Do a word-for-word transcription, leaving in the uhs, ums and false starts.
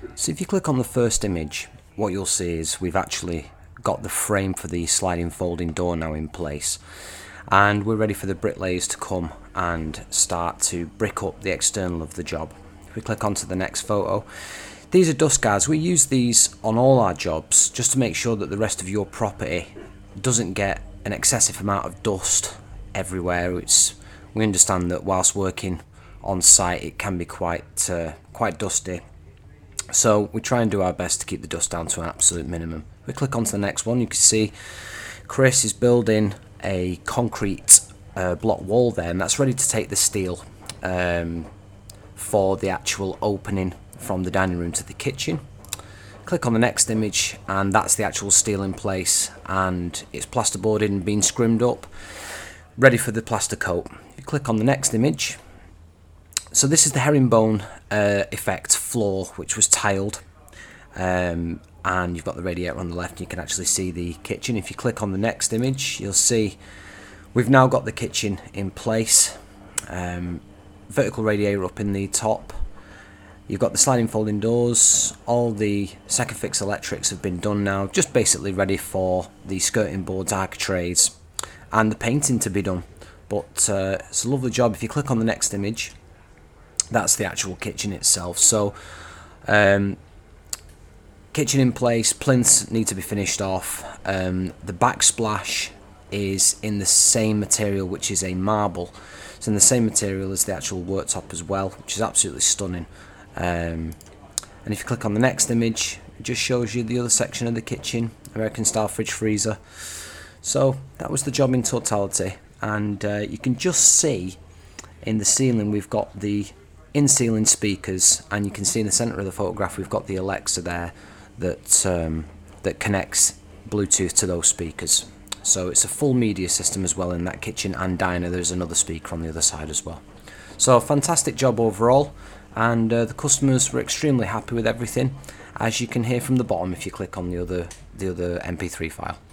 So if you click on the first image, what you'll see is we've actually got the frame for the sliding folding door now in place, and we're ready for the bricklayers to come and start to brick up the external of the job. If we click onto the next photo, these are dust guards. We use these on all our jobs just to make sure that the rest of your property doesn't get an excessive amount of dust everywhere. It's, we understand that whilst working on site it can be quite uh, quite dusty, so we try and do our best to keep the dust down to an absolute minimum. If we click onto the next one, you can see Chris is building a concrete uh, block wall there, and that's ready to take the steel um, for the actual opening from the dining room to the kitchen. Click on the next image and that's the actual steel in place, and it's plasterboarded and been scrimmed up, ready for the plaster coat. If you click on the next image, so this is the herringbone uh, effect floor, which was tiled, um, and you've got the radiator on the left. You can actually see the kitchen. If you click on the next image, you'll see we've now got the kitchen in place. Um, vertical radiator up in the top. You've got the sliding folding doors. All the second fix electrics have been done now, just basically ready for the skirting boards, architraves, and the painting to be done. But uh, it's a lovely job. If you click on the next image, that's the actual kitchen itself. So um, kitchen in place, plinths need to be finished off. Um, the backsplash is in the same material, which is a marble. It's in the same material as the actual worktop as well, which is absolutely stunning. Um, and if you click on the next image, it just shows you the other section of the kitchen, American style fridge freezer. So that was the job in totality, and uh, you can just see in the ceiling we've got the in-ceiling speakers, and you can see in the centre of the photograph we've got the Alexa there that um, that connects Bluetooth to those speakers. So it's a full media system as well in that kitchen and diner. There's another speaker on the other side as well. So fantastic job overall, and uh, the customers were extremely happy with everything, as you can hear from the bottom if you click on the other the other M P three file.